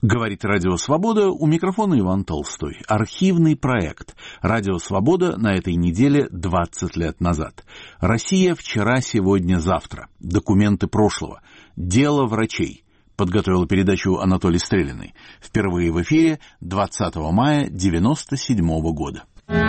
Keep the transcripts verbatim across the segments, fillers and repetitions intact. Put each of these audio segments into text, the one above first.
Говорит Радио Свобода, у микрофона Иван Толстой. Архивный проект. Радио Свобода на этой неделе двадцать лет назад. Россия вчера, сегодня, завтра. Документы прошлого. Дело врачей. Подготовил передачу Анатолий Стрелиный. Впервые в эфире двадцатого мая девяносто седьмого года.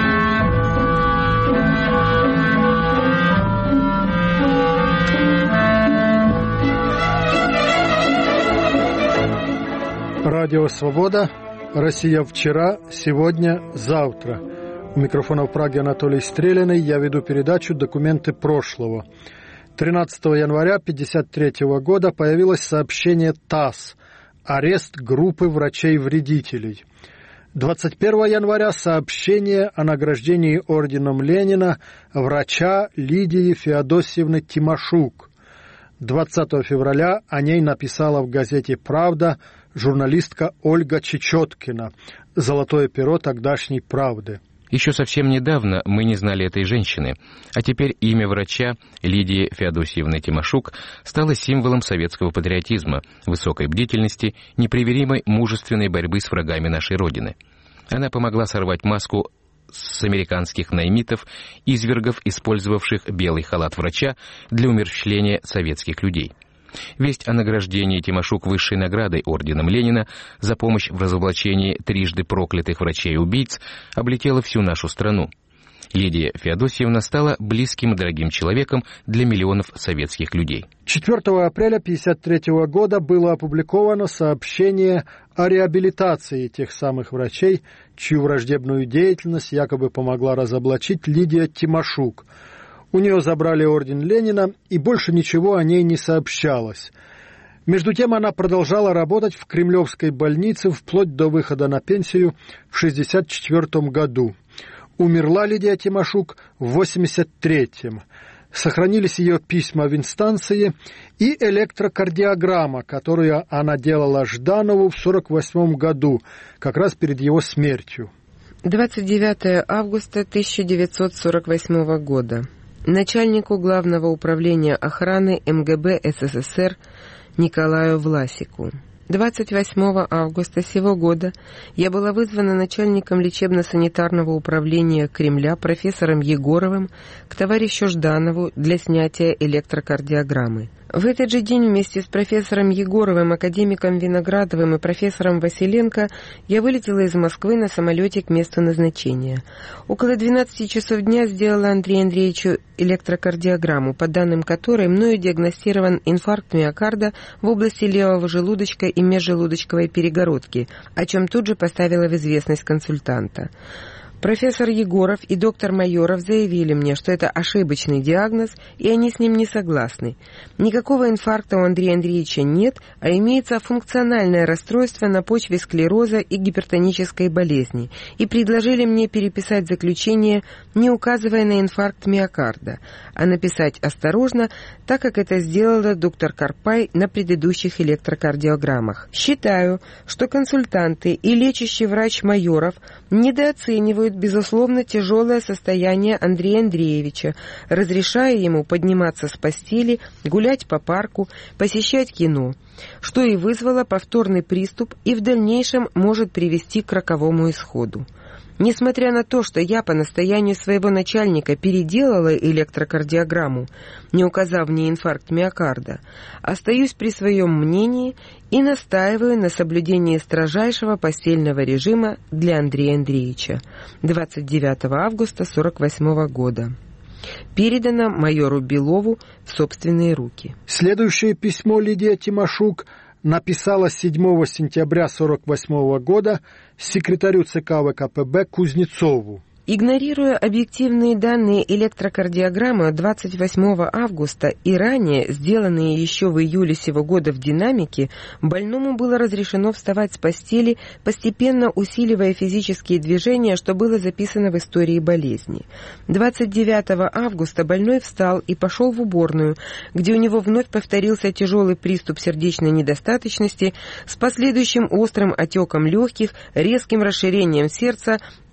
Радио Свобода. Россия вчера, сегодня, завтра. У микрофона в Праге Анатолий Стрелиный. Я веду передачу «Документы прошлого». тринадцатого января тысяча девятьсот пятьдесят третьего года появилось сообщение ТАСС «Арест группы врачей-вредителей». двадцать первого января сообщение о награждении орденом Ленина врача Лидии Феодосьевны Тимошук. двадцатого февраля о ней написала в газете «Правда» журналистка Ольга Чечеткина, золотое перо тогдашней «Правды». Еще совсем недавно мы не знали этой женщины, а теперь имя врача Лидии Феодосьевны Тимошук стало символом советского патриотизма, высокой бдительности, непримиримой мужественной борьбы с врагами нашей Родины. Она помогла сорвать маску с американских наймитов, извергов, использовавших белый халат врача для умерщвления советских людей. Весть о награждении Тимошук высшей наградой орденом Ленина за помощь в разоблачении трижды проклятых врачей-убийц облетела всю нашу страну. Лидия Феодосьевна стала близким и дорогим человеком для миллионов советских людей. четвёртого апреля тысяча девятьсот пятьдесят третьего года было опубликовано сообщение о реабилитации тех самых врачей, чью враждебную деятельность якобы помогла разоблачить Лидия Тимошук. У нее забрали орден Ленина, и больше ничего о ней не сообщалось. Между тем она продолжала работать в Кремлевской больнице вплоть до выхода на пенсию в шестьдесят четвёртом году. Умерла Лидия Тимошук в восемьдесят третьем. Сохранились ее письма в инстанции и электрокардиограмма, которую она делала Жданову в сорок восьмом году, как раз перед его смертью. двадцать девятого августа тысяча девятьсот сорок восьмого года. Начальнику Главного управления охраны эм гэ бэ эс эс эс эр Николаю Власику. двадцать восьмого августа сего года я была вызвана начальником лечебно-санитарного управления Кремля профессором Егоровым к товарищу Жданову для снятия электрокардиограммы. В этот же день вместе с профессором Егоровым, академиком Виноградовым и профессором Василенко я вылетела из Москвы на самолете к месту назначения. Около двенадцати часов дня сделала Андрею Андреевичу электрокардиограмму, по данным которой мною диагностирован инфаркт миокарда в области левого желудочка и межжелудочковой перегородки, о чем тут же поставила в известность консультанта. Профессор Егоров и доктор Майоров заявили мне, что это ошибочный диагноз, и они с ним не согласны. Никакого инфаркта у Андрея Андреевича нет, а имеется функциональное расстройство на почве склероза и гипертонической болезни, и предложили мне переписать заключение, не указывая на инфаркт миокарда, а написать осторожно, так как это сделала доктор Карпай на предыдущих электрокардиограммах. Считаю, что консультанты и лечащий врач Майоров недооценивают безусловно тяжелое состояние Андрея Андреевича, разрешая ему подниматься с постели, гулять по парку, посещать кино, что и вызвало повторный приступ и в дальнейшем может привести к роковому исходу. Несмотря на то, что я по настоянию своего начальника переделала электрокардиограмму, не указав мне инфаркт миокарда, остаюсь при своем мнении и настаиваю на соблюдении строжайшего постельного режима для Андрея Андреевича. двадцать девятого августа сорок восьмого года. Передано майору Белову в собственные руки. Следующее письмо Лидия Тимошук написала седьмого сентября сорок восьмого года секретарю ЦК вэ ка пэ бэ Кузнецову. Игнорируя объективные данные электрокардиограммы двадцать восьмого августа и ранее, сделанные еще в июле сего года в динамике, больному было разрешено вставать с постели, постепенно усиливая физические движения, что было записано в истории болезни. двадцать девятого августа больной встал и пошел в уборную, где у него вновь повторился тяжелый приступ сердечной недостаточности с последующим острым отеком легких, резким расширением сердца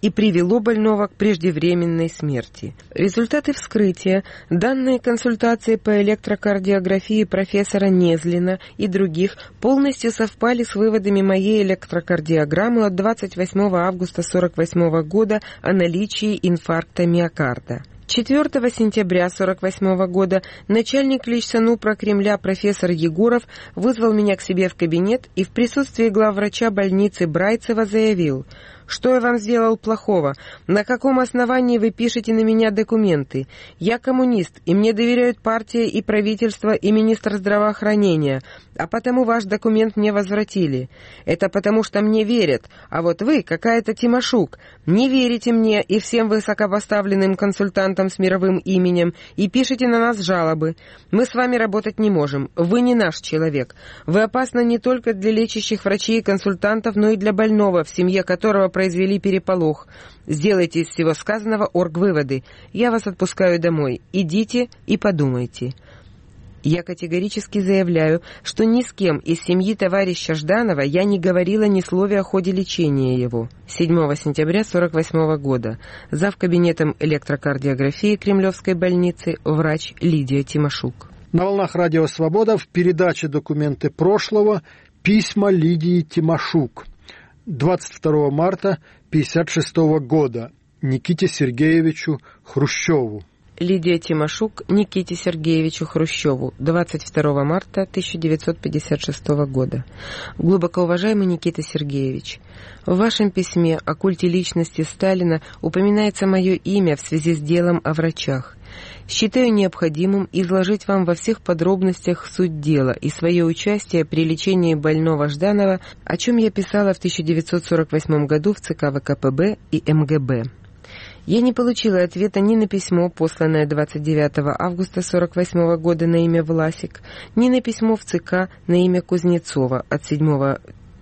и привело больного к преждевременной смерти. Результаты вскрытия, данные консультации по электрокардиографии профессора Незлина и других полностью совпали с выводами моей электрокардиограммы от двадцать восьмого августа сорок восьмого года о наличии инфаркта миокарда. четвёртого сентября сорок восьмого года начальник Личсанупра Кремля профессор Егоров вызвал меня к себе в кабинет и в присутствии главврача больницы Брайцева заявил: «Что я вам сделал плохого? На каком основании вы пишете на меня документы? Я коммунист, и мне доверяют партия и правительство, и министр здравоохранения, а потому ваш документ мне возвратили. Это потому, что мне верят, а вот вы, какая-то Тимошук, не верите мне и всем высокопоставленным консультантам с мировым именем и пишете на нас жалобы. Мы с вами работать не можем, вы не наш человек. Вы опасны не только для лечащих врачей и консультантов, но и для больного, в семье которого произвели переполох. Сделайте из всего сказанного оргвыводы. Я вас отпускаю домой. Идите и подумайте». Я категорически заявляю, что ни с кем из семьи товарища Жданова я не говорила ни слова о ходе лечения его. седьмого сентября сорок восьмого года. Зав. Кабинетом электрокардиографии Кремлевской больницы врач Лидия Тимошук. На волнах Радио Свобода в передаче «Документы прошлого» письма Лидии Тимошук. двадцать второго марта пятьдесят шестого года. Никите Сергеевичу Хрущеву. Лидия Тимошук Никите Сергеевичу Хрущеву. двадцать второго марта тысяча девятьсот пятьдесят шестого года. Глубоко уважаемый Никита Сергеевич, в вашем письме о культе личности Сталина упоминается мое имя в связи с делом о врачах. Считаю необходимым изложить вам во всех подробностях суть дела и свое участие при лечении больного Жданова, о чем я писала в тысяча девятьсот сорок восьмом году в ЦК ВКПБ и МГБ. Я не получила ответа ни на письмо, посланное двадцать девятого августа сорок восьмого года на имя Власик, ни на письмо в ЦК на имя Кузнецова от седьмого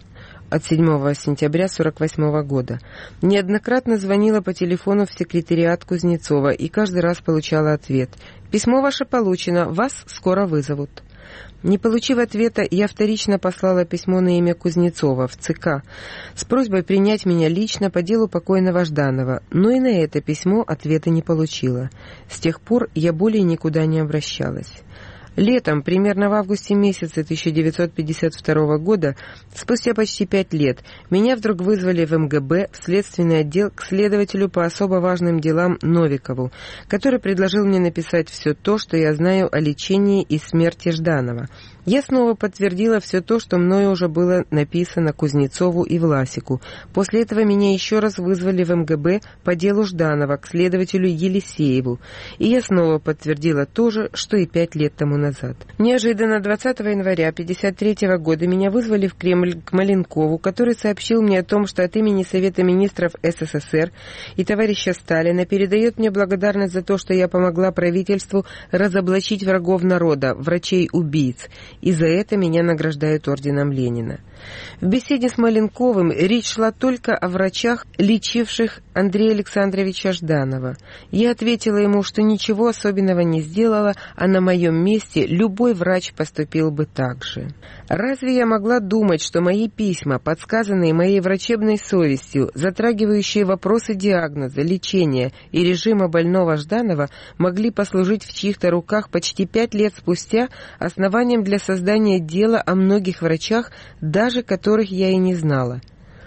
от седьмого сентября сорок восьмого года. Неоднократно звонила по телефону в секретариат Кузнецова и каждый раз получала ответ: «Письмо ваше получено, вас скоро вызовут». Не получив ответа, я вторично послала письмо на имя Кузнецова в ЦК с просьбой принять меня лично по делу покойного Жданова, но и на это письмо ответа не получила. С тех пор я более никуда не обращалась. Летом, примерно в августе месяце тысяча девятьсот пятьдесят второго года, спустя почти пять лет, меня вдруг вызвали в МГБ в следственный отдел к следователю по особо важным делам Новикову, который предложил мне написать все то, что я знаю о лечении и смерти Жданова. Я снова подтвердила все то, что мною уже было написано Кузнецову и Власику. После этого меня еще раз вызвали в МГБ по делу Жданова к следователю Елисееву, и я снова подтвердила то же, что и пять лет тому назад. Неожиданно двадцатого января тысяча девятьсот пятьдесят третьего года меня вызвали в Кремль к Маленкову, который сообщил мне о том, что от имени Совета министров СССР и товарища Сталина передает мне благодарность за то, что я помогла правительству разоблачить врагов народа, врачей-убийц, и за это меня награждают орденом Ленина. В беседе с Маленковым речь шла только о врачах, лечивших Андрея Александровича Жданова. Я ответила ему, что ничего особенного не сделала, а на моем месте любой врач поступил бы так же. Разве я могла думать, что мои письма, подсказанные моей врачебной совестью, затрагивающие вопросы диагноза, лечения и режима больного Жданова, могли послужить в чьих-то руках почти пять лет спустя основанием для создания дела о многих врачах, даже которых я и не знала?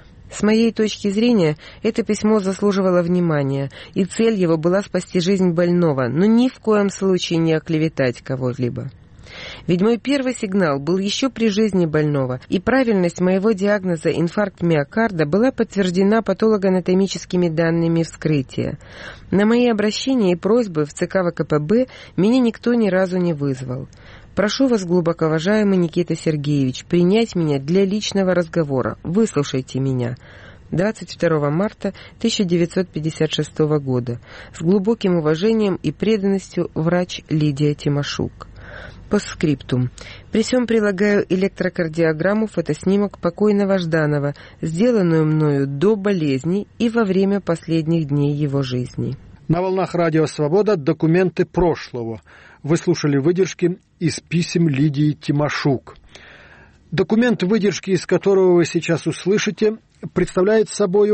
С моей точки зрения, это письмо заслуживало внимания, и цель его была спасти жизнь больного, но ни в коем случае не оклеветать кого-либо. Ведь мой первый сигнал был еще при жизни больного, и правильность моего диагноза инфаркт миокарда была подтверждена патологоанатомическими данными вскрытия. На мои обращения и просьбы в ЦК ВКПБ меня никто ни разу не вызвал. Прошу вас, глубоко уважаемый Никита Сергеевич, принять меня для личного разговора. Выслушайте меня. двадцать второго марта тысяча девятьсот пятьдесят шестого года. С глубоким уважением и преданностью врач Лидия Тимошук. Постскриптум. При всем прилагаю электрокардиограмму, фотоснимок покойного Жданова, сделанную мною до болезни и во время последних дней его жизни. На волнах Радио Свобода «Документы прошлого». Вы слушали выдержки из писем Лидии Тимошук. Документ, выдержки из которого вы сейчас услышите, представляет собою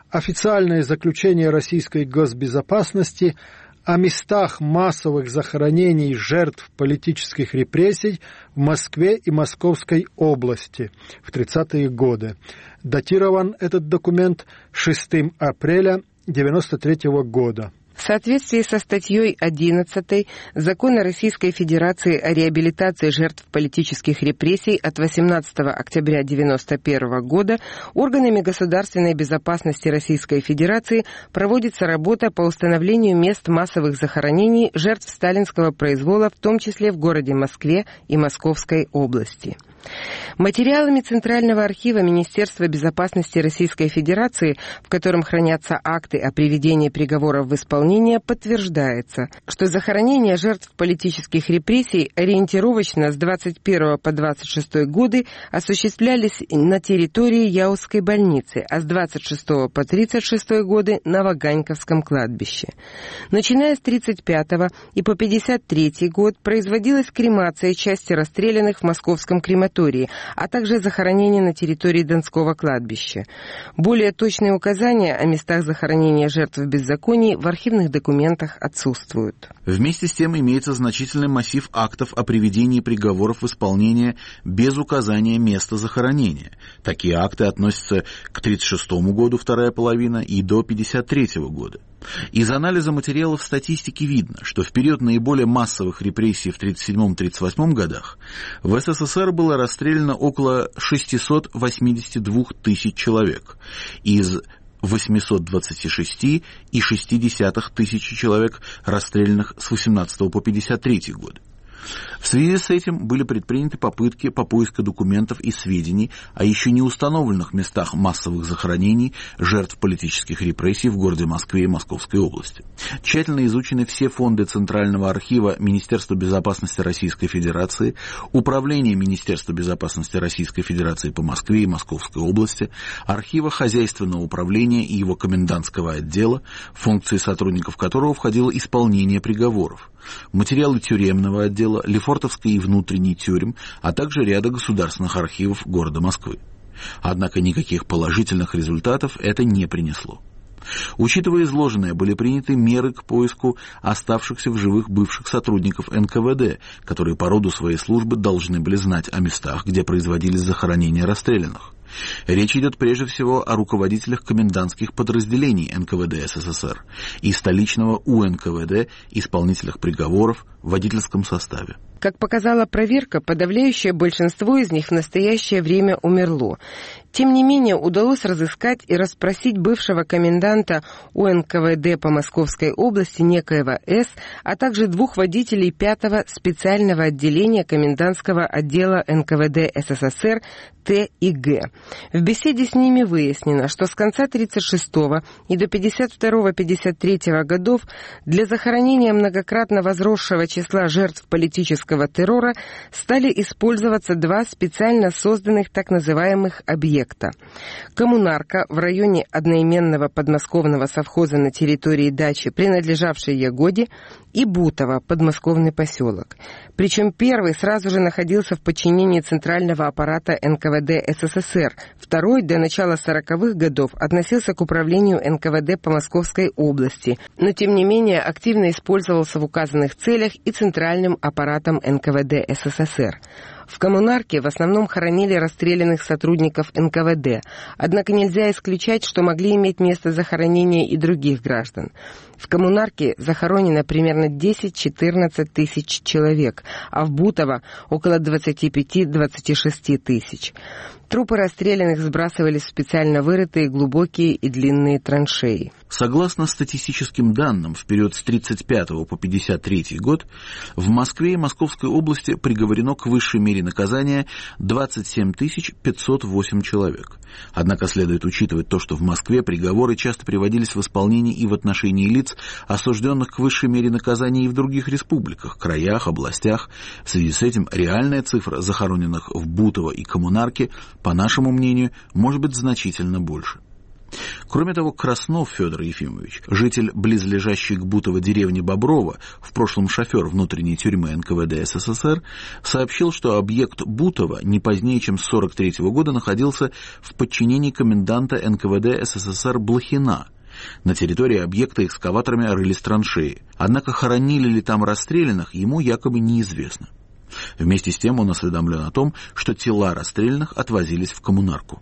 официальное заключение российской госбезопасности о местах массовых захоронений жертв политических репрессий в Москве и Московской области в тридцатые годы. Датирован этот документ шестого апреля девяносто третьего года. В соответствии со статьей одиннадцатой Закона Российской Федерации о реабилитации жертв политических репрессий от восемнадцатого октября девяносто первого года органами государственной безопасности Российской Федерации проводится работа по установлению мест массовых захоронений жертв сталинского произвола, в том числе в городе Москве и Московской области. Материалами Центрального архива Министерства безопасности Российской Федерации, в котором хранятся акты о приведении приговоров в исполнение, подтверждается, что захоронения жертв политических репрессий ориентировочно с двадцать первого по двадцать шестой годы осуществлялись на территории Яузской больницы, а с двадцать шестого по тридцать шестой годы на Ваганьковском кладбище. Начиная с тридцать пятого и по пятьдесят третий год производилась кремация части расстрелянных в Московском крематории, а также захоронения на территории Донского кладбища. Более точные указания о местах захоронения жертв беззаконий в архивных документах отсутствуют. Вместе с тем имеется значительный массив актов о приведении приговоров в исполнение без указания места захоронения. Такие акты относятся к тридцать шестому году, вторая половина, и до пятьдесят третьего года. Из анализа материалов статистики видно, что в период наиболее массовых репрессий в тридцать седьмом — тридцать восьмом годах в СССР было расстреляно около шестьсот восемьдесят две тысячи человек, из восемьсот двадцать шесть целых шесть десятых тысячи человек, расстрелянных с восемнадцатого по пятьдесят третий год. В связи с этим были предприняты попытки по поиску документов и сведений о еще не установленных местах массовых захоронений жертв политических репрессий в городе Москве и Московской области. Тщательно изучены все фонды Центрального архива Министерства безопасности Российской Федерации, Управления Министерства безопасности Российской Федерации по Москве и Московской области, архива Хозяйственного управления и его комендантского отдела, функции сотрудников которого входило исполнение приговоров, материалы тюремного отдела, Лефортовской и внутренней тюрем, а также ряда государственных архивов города Москвы. Однако никаких положительных результатов это не принесло. Учитывая изложенное, были приняты меры к поиску оставшихся в живых бывших сотрудников эн ка вэ дэ, которые по роду своей службы должны были знать о местах, где производились захоронения расстрелянных. Речь идет прежде всего о руководителях комендантских подразделений эн ка вэ дэ эс эс эс эр и столичного у эн ка вэ дэ, исполнителях приговоров в водительском составе. Как показала проверка, подавляющее большинство из них в настоящее время умерло. Тем не менее, удалось разыскать и расспросить бывшего коменданта у эн ка вэ дэ по Московской области некоего С, а также двух водителей пятого специального отделения комендантского отдела эн ка вэ дэ эс эс эс эр Т и Г. В беседе с ними выяснено, что с конца тридцать шестого и до пятьдесят второго — пятьдесят третьего годов для захоронения многократно возросшего числа жертв политического террора стали использоваться два специально созданных так называемых объекта. Коммунарка в районе одноименного подмосковного совхоза на территории дачи, принадлежавшей Ягоде, и Бутово, подмосковный поселок. Причем первый сразу же находился в подчинении центрального аппарата эн ка вэ дэ эс эс эс эр, второй до начала сороковых годов относился к управлению эн ка вэ дэ по Московской области, но тем не менее активно использовался в указанных целях и центральным аппаратом эн ка вэ дэ эс эс эс эр. В коммунарке в основном хоронили расстрелянных сотрудников эн ка вэ дэ, однако нельзя исключать, что могли иметь место захоронения и других граждан. В коммунарке захоронено примерно десять-четырнадцать тысяч человек, а в Бутово около двадцать пять — двадцать шесть тысяч. Трупы расстрелянных сбрасывались в специально вырытые глубокие и длинные траншеи. Согласно статистическим данным, в период с тридцать пятого по пятьдесят третий год в Москве и Московской области приговорено к высшей мере наказания двадцать семь тысяч пятьсот восемь человек. Однако следует учитывать то, что в Москве приговоры часто приводились в исполнение и в отношении лиц, осужденных к высшей мере наказания и в других республиках, краях, областях. В связи с этим реальная цифра захороненных в Бутово и Коммунарке, по нашему мнению, может быть значительно больше. Кроме того, Краснов Федор Ефимович, житель близлежащей к Бутово деревни Боброво, в прошлом шофер внутренней тюрьмы эн ка вэ дэ эс эс эс эр, сообщил, что объект Бутово не позднее, чем с сорок третьего года находился в подчинении коменданта эн ка вэ дэ эс эс эс эр Блохина. На территории объекта экскаваторами рылись траншеи. Однако хоронили ли там расстрелянных, ему якобы неизвестно. Вместе с тем он осведомлен о том, что тела расстрелянных отвозились в коммунарку.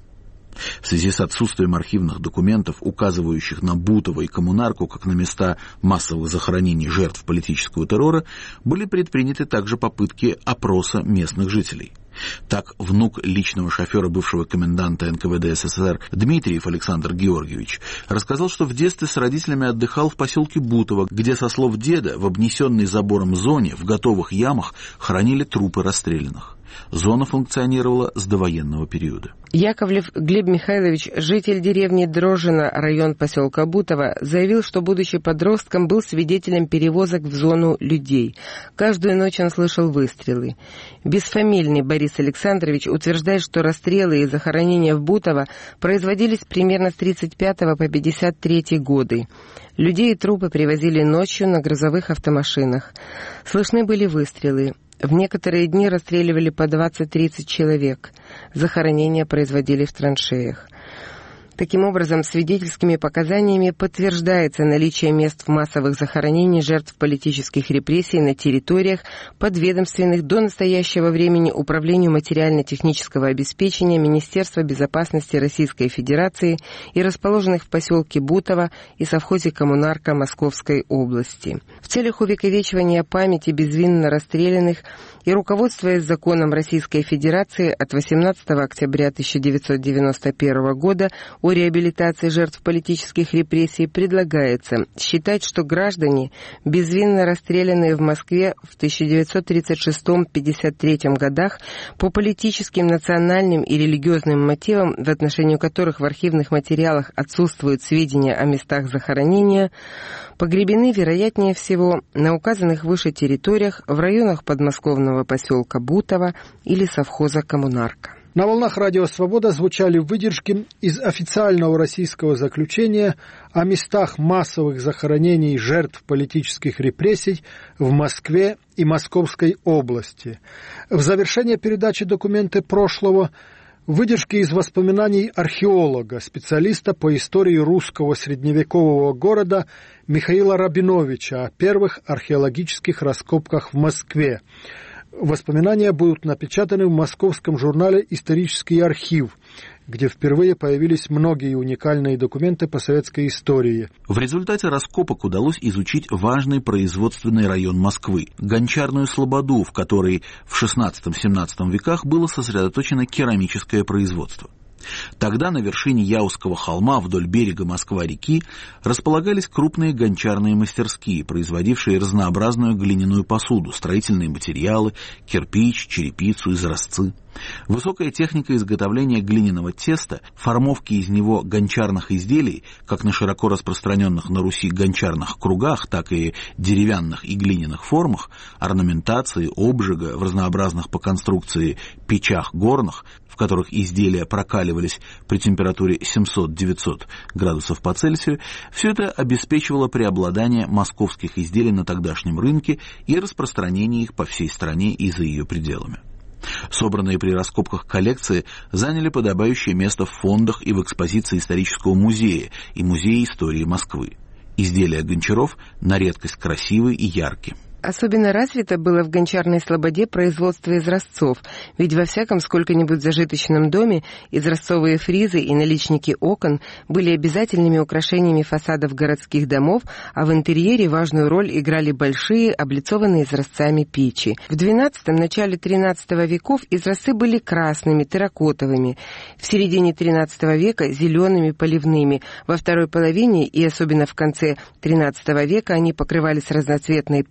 В связи с отсутствием архивных документов, указывающих на Бутово и коммунарку как на места массовых захоронений жертв политического террора, были предприняты также попытки опроса местных жителей. Так, внук личного шофера бывшего коменданта эн ка вэ дэ эс эс эс эр Дмитриев Александр Георгиевич рассказал, что в детстве с родителями отдыхал в поселке Бутово, где, со слов деда, в обнесенной забором зоне в готовых ямах хранили трупы расстрелянных. Зона функционировала с довоенного периода. Яковлев Глеб Михайлович, житель деревни Дрожино, район поселка Бутово, заявил, что, будучи подростком, был свидетелем перевозок в зону людей. Каждую ночь он слышал выстрелы. Бесфамильный Борис Александрович утверждает, что расстрелы и захоронения в Бутово производились примерно с тридцать пятого по пятьдесят третий годы. Людей и трупы привозили ночью на грузовых автомашинах. Слышны были выстрелы. В некоторые дни расстреливали по двадцать-тридцать человек. Захоронения производили в траншеях. Таким образом, свидетельскими показаниями подтверждается наличие мест массовых захоронений жертв политических репрессий на территориях, подведомственных до настоящего времени Управлению материально-технического обеспечения Министерства безопасности Российской Федерации и расположенных в поселке Бутово и совхозе «Коммунарка» Московской области. В целях увековечивания памяти безвинно расстрелянных и руководствуясь законом Российской Федерации от восемнадцатого октября тысяча девятьсот девяносто первого года о реабилитации жертв политических репрессий, предлагается считать, что граждане, безвинно расстрелянные в Москве в тысяча девятьсот тридцать шестом — пятьдесят третьем годах по политическим, национальным и религиозным мотивам, в отношении которых в архивных материалах отсутствуют сведения о местах захоронения, погребены, вероятнее всего, на указанных выше территориях в районах подмосковного поселка Бутово или совхоза «Коммунарка». На волнах «Радио Свобода» звучали выдержки из официального российского заключения о местах массовых захоронений жертв политических репрессий в Москве и Московской области. В завершение передачи «Документы прошлого» выдержки из воспоминаний археолога, специалиста по истории русского средневекового города Михаила Рабиновича о первых археологических раскопках в Москве. Воспоминания будут напечатаны в московском журнале «Исторический архив», где впервые появились многие уникальные документы по советской истории. В результате раскопок удалось изучить важный производственный район Москвы – Гончарную слободу, в которой в шестнадцатом-семнадцатом веках было сосредоточено керамическое производство. Тогда на вершине Яузского холма вдоль берега Москва-реки располагались крупные гончарные мастерские, производившие разнообразную глиняную посуду, строительные материалы, кирпич, черепицу, изразцы. Высокая техника изготовления глиняного теста, формовки из него гончарных изделий, как на широко распространенных на Руси гончарных кругах, так и деревянных и глиняных формах, орнаментации, обжига в разнообразных по конструкции печах горных, в которых изделия прокаливались при температуре семьсот-девятьсот градусов по Цельсию, все это обеспечивало преобладание московских изделий на тогдашнем рынке и распространение их по всей стране и за ее пределами. Собранные при раскопках коллекции заняли подобающее место в фондах и в экспозиции исторического музея и музея истории Москвы. Изделия гончаров на редкость красивы и яркие. Особенно развито было в Гончарной слободе производство изразцов, ведь во всяком сколько-нибудь зажиточном доме изразцовые фризы и наличники окон были обязательными украшениями фасадов городских домов, а в интерьере важную роль играли большие, облицованные изразцами печи. В двенадцатом — начале тринадцатого веков изразцы были красными, терракотовыми, в середине тринадцатого века — зелеными, поливными, во второй половине и особенно в конце тринадцатого века они покрывались разноцветной поливой,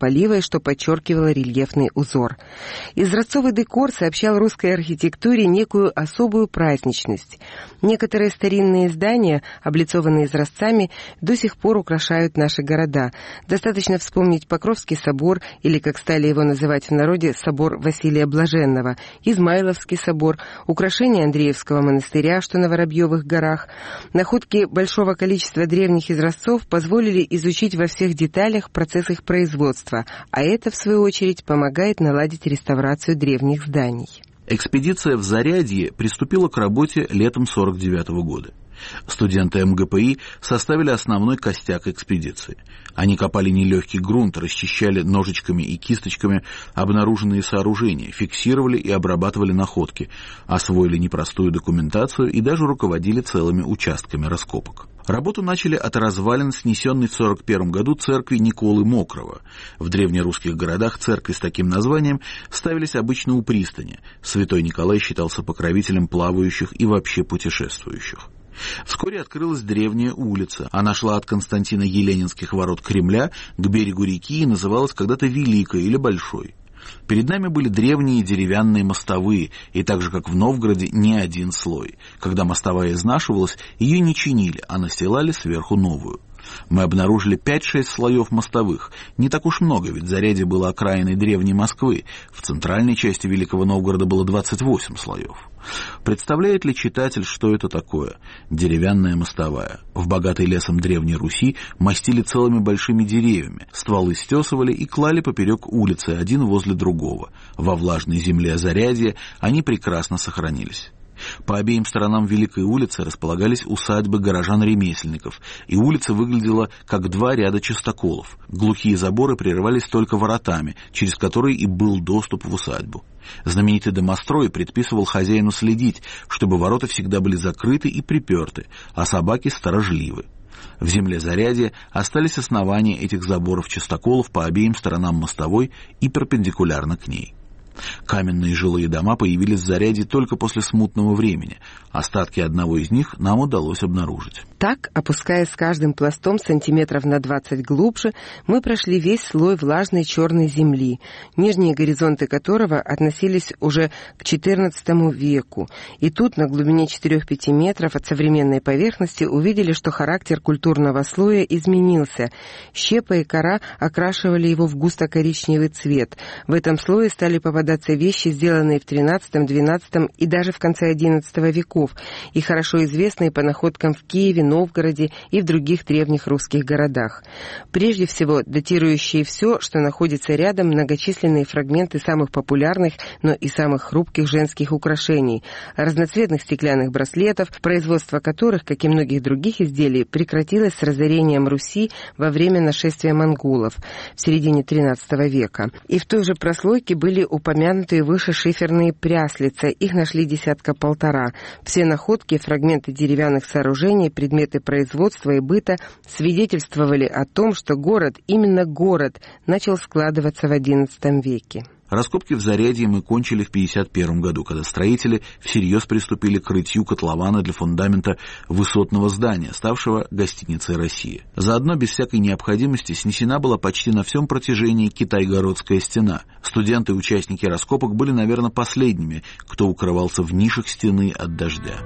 что подчеркивало рельефный узор. Изразцовый декор сообщал русской архитектуре некую особую праздничность. Некоторые старинные здания, облицованные изразцами, до сих пор украшают наши города. Достаточно вспомнить Покровский собор, или, как стали его называть в народе, собор Василия Блаженного, Измайловский собор, украшения Андреевского монастыря, что на Воробьевых горах. Находки большого количества древних изразцов позволили изучить во всех деталях процесс их производства, а это, в свою очередь, помогает наладить реставрацию древних зданий. Экспедиция в Зарядье приступила к работе летом сорок девятого года. Студенты эм гэ пэ и составили основной костяк экспедиции. Они копали нелегкий грунт, расчищали ножичками и кисточками обнаруженные сооружения, фиксировали и обрабатывали находки, освоили непростую документацию и даже руководили целыми участками раскопок. Работу начали от развалин, снесенной в сорок первом году церкви Николы Мокрого. В древнерусских городах церкви с таким названием ставились обычно у пристани. Святой Николай считался покровителем плавающих и вообще путешествующих. Вскоре открылась древняя улица. Она шла от Константино-Еленинских ворот Кремля к берегу реки и называлась когда-то Великой или Большой. Перед нами были древние деревянные мостовые, и так же, как в Новгороде, не один слой. Когда мостовая изнашивалась, ее не чинили, а настилали сверху новую. Мы обнаружили пять-шесть слоев мостовых. Не так уж много, ведь Зарядье было окраиной древней Москвы. В центральной части Великого Новгорода было двадцать восемь слоев. Представляет ли читатель, что это такое? Деревянная мостовая. В богатой лесом Древней Руси мостили целыми большими деревьями, стволы стесывали и клали поперек улицы один возле другого. Во влажной земле Зарядья они прекрасно сохранились. По обеим сторонам Великой улицы располагались усадьбы горожан-ремесленников, и улица выглядела как два ряда частоколов. Глухие заборы прерывались только воротами, через которые и был доступ в усадьбу. Знаменитый домострой предписывал хозяину следить, чтобы ворота всегда были закрыты и приперты, а собаки сторожливы. В земле Зарядья остались основания этих заборов-частоколов по обеим сторонам мостовой и перпендикулярно к ней. Каменные жилые дома появились в Зарядье только после смутного времени. Остатки одного из них нам удалось обнаружить. Так, опускаясь с каждым пластом сантиметров на двадцать глубже, мы прошли весь слой влажной черной земли, нижние горизонты которого относились уже к четырнадцатому веку. И тут, на глубине четыре-пять метров от современной поверхности, увидели, что характер культурного слоя изменился. Щепа и кора окрашивали его в густо-коричневый цвет. В этом слое стали попадаться вещи, сделанные в тринадцатом, двенадцатом и даже в конце одиннадцатого веков, и хорошо известные по находкам в Киеве, Новгороде и в других древних русских городах. Прежде всего, датирующие все, что находится рядом, многочисленные фрагменты самых популярных, но и самых хрупких женских украшений, разноцветных стеклянных браслетов, производство которых, как и многих других изделий, прекратилось с разорением Руси во время нашествия монголов в середине тринадцатого века. И в той же прослойке были упомянутые выше шиферные пряслицы, их нашли десятка полтора. Все находки, фрагменты деревянных сооружений, предметы производства и быта свидетельствовали о том, что город, именно город, начал складываться в одиннадцатом веке. Раскопки в Зарядье мы кончили в пятьдесят первом году, когда строители всерьез приступили к рытью котлована для фундамента высотного здания, ставшего гостиницей «Россия». Заодно, без всякой необходимости, снесена была почти на всем протяжении Китай-городская стена. Студенты и участники раскопок были, наверное, последними, кто укрывался в нишах стены от дождя.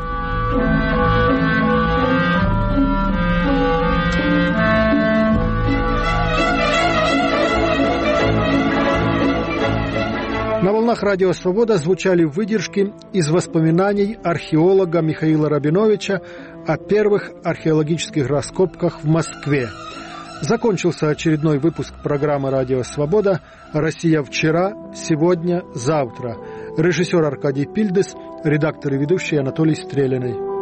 На волнах радио «Свобода» звучали выдержки из воспоминаний археолога Михаила Рабиновича о первых археологических раскопках в Москве. Закончился очередной выпуск программы «Радио Свобода» «Россия вчера, сегодня, завтра». Режиссер Аркадий Пильдес, редактор и ведущий Анатолий Стрелиной.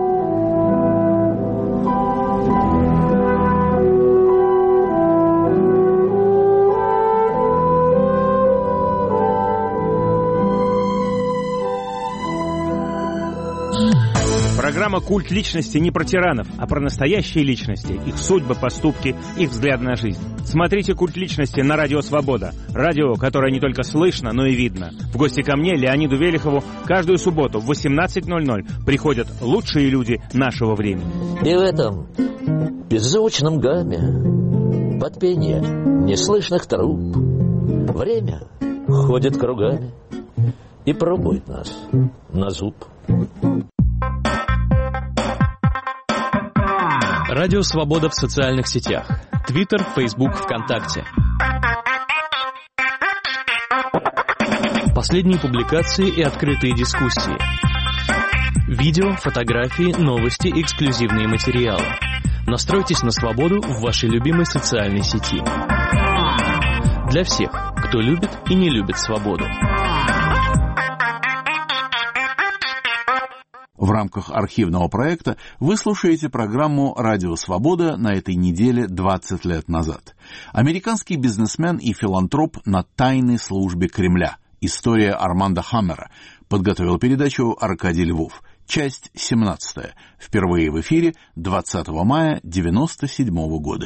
Программа «Культ личности» не про тиранов, а про настоящие личности, их судьбы, поступки, их взгляд на жизнь. Смотрите «Культ личности» на Радио Свобода. Радио, которое не только слышно, но и видно. В гости ко мне, Леониду Велихову, каждую субботу в восемнадцать ноль ноль приходят лучшие люди нашего времени. И в этом беззвучном гамме под пение неслышных труб. Время ходит кругами и пробует нас на зуб. Радио «Свобода» в социальных сетях. Твиттер, Фейсбук, ВКонтакте. Последние публикации и открытые дискуссии. Видео, фотографии, новости, эксклюзивные материалы. Настройтесь на свободу в вашей любимой социальной сети. Для всех, кто любит и не любит свободу. В рамках архивного проекта вы слушаете программу «Радио Свобода» на этой неделе двадцать лет назад. Американский бизнесмен и филантроп на тайной службе Кремля. История Армандо Хаммера. Подготовил передачу Аркадий Львов. Часть семнадцатая. Впервые в эфире двадцатого мая девяносто седьмого года.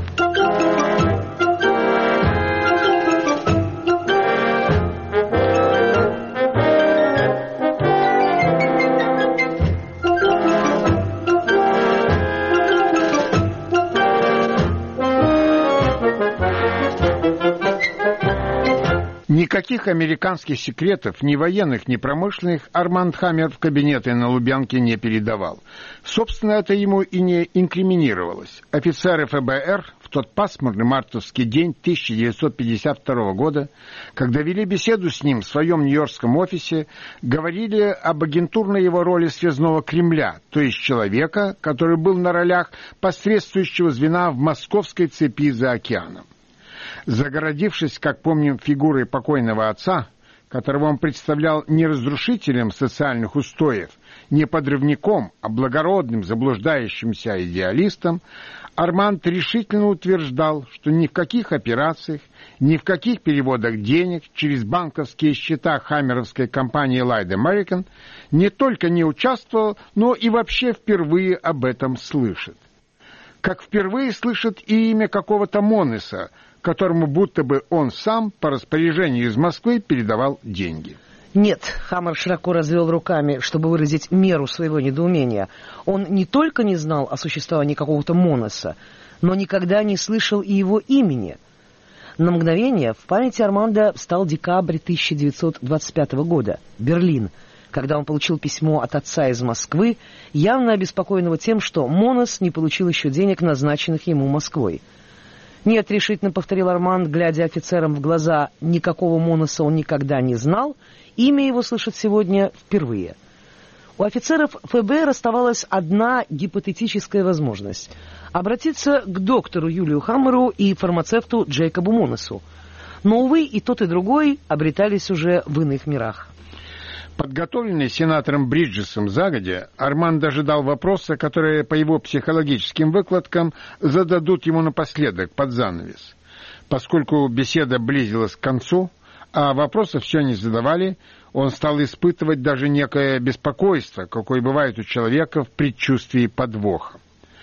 Никаких американских секретов, ни военных, ни промышленных, Арманд Хаммер в кабинеты на Лубянке не передавал. Собственно, это ему и не инкриминировалось. Офицеры ФБР в тот пасмурный мартовский день тысяча девятьсот пятьдесят второго года, когда вели беседу с ним в своем нью-йоркском офисе, говорили об агентурной его роли связного Кремля, то есть человека, который был на ролях посредствующего звена в московской цепи за океаном. Загородившись, как помним, фигурой покойного отца, которого он представлял не разрушителем социальных устоев, не подрывником, а благородным заблуждающимся идеалистом, Арманд решительно утверждал, что ни в каких операциях, ни в каких переводах денег через банковские счета хаммеровской компании Light American не только не участвовал, но и вообще впервые об этом слышит. Как впервые слышит и имя какого-то Монеса, которому будто бы он сам по распоряжению из Москвы передавал деньги. Нет, Хаммер широко развел руками, чтобы выразить меру своего недоумения. Он не только не знал о существовании какого-то Монеса, но никогда не слышал и его имени. На мгновение в памяти Армандо встал декабрь тысяча девятьсот двадцать пятого года, Берлин, когда он получил письмо от отца из Москвы, явно обеспокоенного тем, что Монес не получил еще денег, назначенных ему Москвой. «Нет», — решительно повторил Арманд, глядя офицерам в глаза, никакого Монеса он никогда не знал, имя его слышит сегодня впервые. У офицеров ФБР оставалась одна гипотетическая возможность — обратиться к доктору Юлию Хаммеру и фармацевту Джейкобу Монесу. Но, увы, и тот, и другой обретались уже в иных мирах. Подготовленный сенатором Бриджесом загодя, Арманд ожидал вопроса, которые по его психологическим выкладкам зададут ему напоследок, под занавес. Поскольку беседа близилась к концу, а вопросов все не задавали, он стал испытывать даже некое беспокойство, какое бывает у человека в предчувствии подвоха.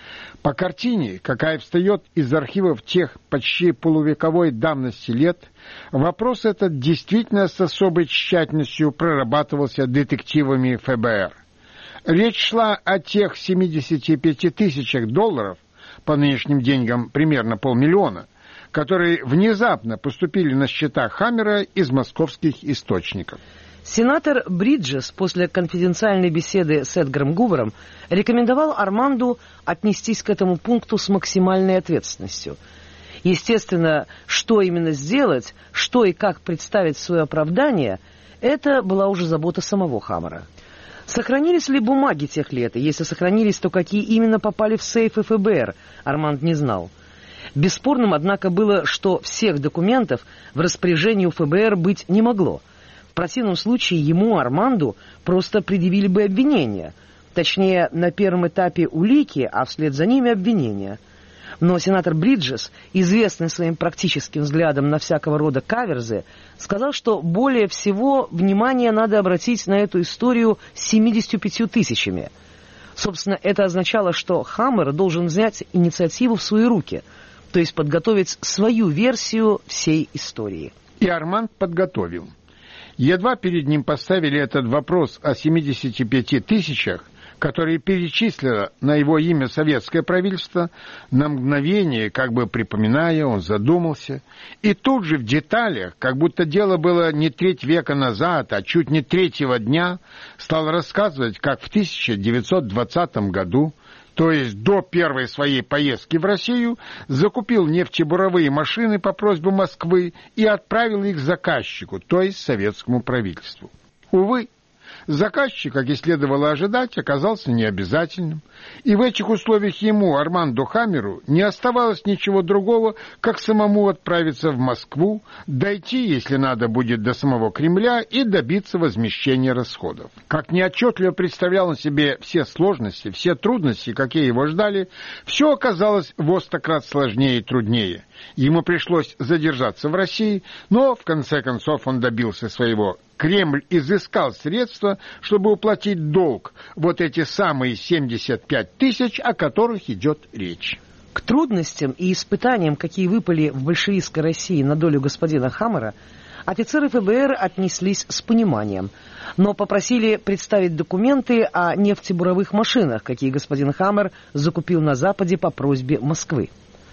По картине, какая встает из архивов тех почти полувековой давности лет, вопрос этот действительно с особой тщательностью прорабатывался детективами ФБР. Речь шла о тех семидесяти пяти тысячах долларов, по нынешним деньгам примерно полмиллиона, которые внезапно поступили на счета Хаммера из московских источников. Сенатор Бриджес после конфиденциальной беседы с Эдгаром Гувером рекомендовал Арманду отнестись к этому пункту с максимальной ответственностью. Естественно, что именно сделать, что и как представить свое оправдание, это была уже забота самого Хаммера. Сохранились ли бумаги тех лет, и если сохранились, то какие именно попали в сейфы ФБР, Арманд не знал. Бесспорным, однако, было, что всех документов в распоряжении у ФБР быть не могло. В противном случае ему, Арманду, просто предъявили бы обвинения. Точнее, на первом этапе улики, а вслед за ними обвинения. Но сенатор Бриджес, известный своим практическим взглядом на всякого рода каверзы, сказал, что более всего внимание надо обратить на эту историю с семьюдесятью пятью тысячами. Собственно, это означало, что Хаммер должен взять инициативу в свои руки, то есть подготовить свою версию всей истории. И Арманд подготовил. Едва перед ним поставили этот вопрос о семидесяти пяти тысячах, которые перечислило на его имя советское правительство, на мгновение, как бы припоминая, он задумался, и тут же в деталях, как будто дело было не треть века назад, а чуть не третьего дня, стал рассказывать, как в тысяча девятьсот двадцатом году, то есть до первой своей поездки в Россию, закупил нефтебуровые машины по просьбе Москвы и отправил их заказчику, то есть советскому правительству. Увы, заказчик, как и следовало ожидать, оказался необязательным, и в этих условиях ему, Арманду Хаммеру, не оставалось ничего другого, как самому отправиться в Москву, дойти, если надо будет, до самого Кремля и добиться возмещения расходов. Как неотчетливо представлял он себе все сложности, все трудности, какие его ждали, все оказалось во сто крат сложнее и труднее. Ему пришлось задержаться в России, но, в конце концов, он добился своего. Кремль изыскал средства, чтобы уплатить долг, вот эти самые семьдесят пять тысяч, о которых идет речь. К трудностям и испытаниям, какие выпали в большевистской России на долю господина Хаммера, офицеры ФБР отнеслись с пониманием, но попросили представить документы о нефтебуровых машинах, какие господин Хаммер закупил на Западе по просьбе Москвы.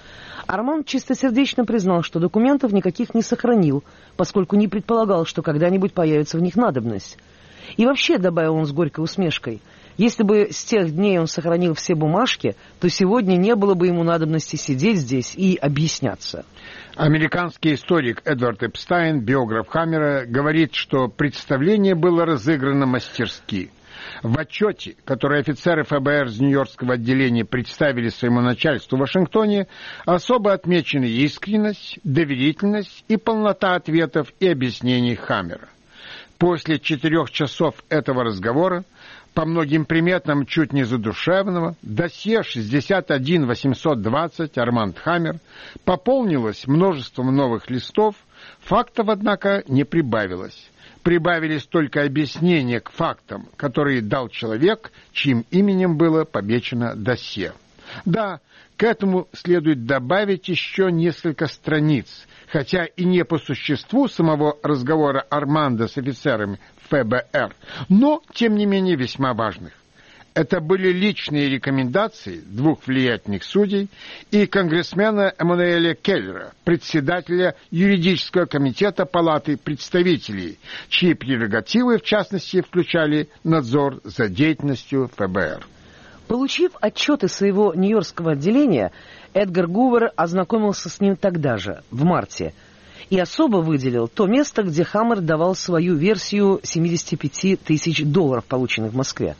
Арманд чистосердечно признал, что документов никаких не сохранил, поскольку не предполагал, что когда-нибудь появится в них надобность. И вообще, добавил он с горькой усмешкой, если бы с тех дней он сохранил все бумажки, то сегодня не было бы ему надобности сидеть здесь и объясняться. Американский историк Эдвард Эпстайн, биограф Хаммера, говорит, что представление было разыграно мастерски. В отчете, который офицеры ФБР из Нью-Йоркского отделения представили своему начальству в Вашингтоне, особо отмечены искренность, доверительность и полнота ответов и объяснений Хаммера. После четырех часов этого разговора, по многим приметам чуть не задушевного, досье шестьдесят один восемьсот двадцать Арманд Хаммер пополнилось множеством новых листов, фактов, однако, не прибавилось. Прибавились только объяснения к фактам, которые дал человек, чьим именем было помечено досье. Да, к этому следует добавить еще несколько страниц, хотя и не по существу самого разговора Арманда с офицерами ФБР, но, тем не менее, весьма важных. Это были личные рекомендации двух влиятельных судей и конгрессмена Эммануэля Келлера, председателя юридического комитета Палаты представителей, чьи прерогативы, в частности, включали надзор за деятельностью ФБР. Получив отчеты своего нью-йоркского отделения, Эдгар Гувер ознакомился с ним тогда же, в марте, и особо выделил то место, где Хаммер давал свою версию семьдесят пять тысяч долларов, полученных в Москве.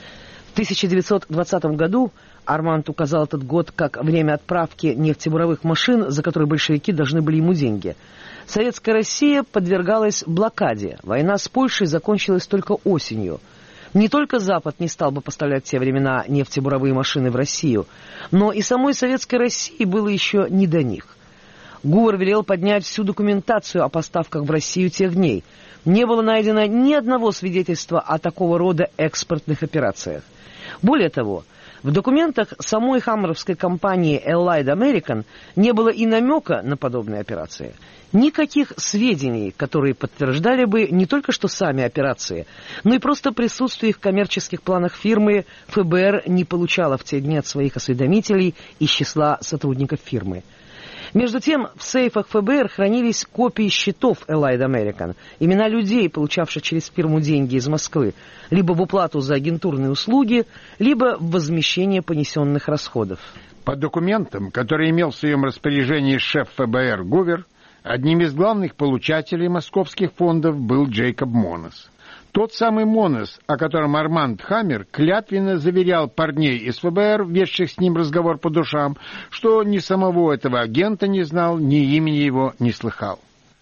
В тысяча девятьсот двадцатом году Арманд указал этот год как время отправки нефтебуровых машин, за которые большевики должны были ему деньги. Советская Россия подвергалась блокаде. Война с Польшей закончилась только осенью. Не только Запад не стал бы поставлять в те времена нефтебуровые машины в Россию, но и самой Советской России было еще не до них. Гувер велел поднять всю документацию о поставках в Россию тех дней. Не было найдено ни одного свидетельства о такого рода экспортных операциях. Более того, в документах самой хаммеровской компании Allied American не было и намека на подобные операции. Никаких сведений, которые подтверждали бы не только что сами операции, но и просто присутствие их в коммерческих планах фирмы ФБР не получало в те дни от своих осведомителей из числа сотрудников фирмы. Между тем, в сейфах ФБР хранились копии счетов Allied American, имена людей, получавших через фирму деньги из Москвы, либо в уплату за агентурные услуги, либо в возмещение понесенных расходов. По документам, которые имел в своем распоряжении шеф ФБР Гувер, одним из главных получателей московских фондов был Джейкоб Монес. Тот самый Монес, о котором Арманд Хаммер клятвенно заверял парней из ФБР, ведших с ним разговор по душам, что ни самого этого агента не знал, ни имени его не слыхал.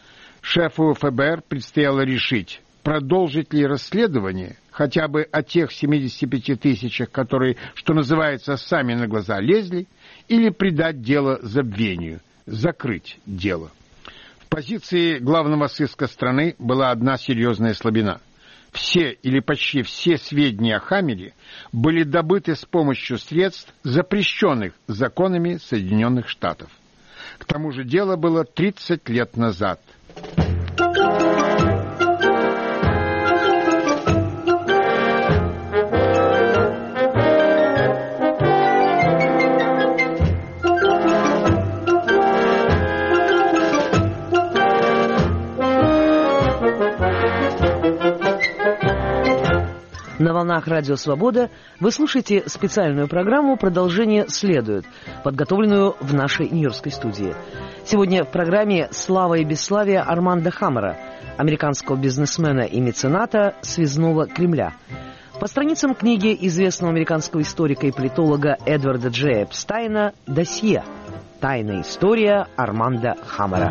Шефу ФБР предстояло решить, продолжить ли расследование, хотя бы о тех семидесяти пяти тысячах, которые, что называется, сами на глаза лезли, или придать дело забвению, закрыть дело. В позиции главного сыска страны была одна серьезная слабина. Все или почти все сведения о Хаммере были добыты с помощью средств, запрещенных законами Соединенных Штатов. К тому же дело было тридцать лет назад. волнах Радио Свобода вы слушаете специальную программу «Продолжение следует», подготовленную в нашей нью-йоркской студии. Сегодня в программе «Слава и бесславие» Армандо Хаммера, американского бизнесмена и мецената связного Кремля. По страницам книги известного американского историка и политолога Эдварда Джея Эпстайна «Досье. Тайная история Армандо Хаммера».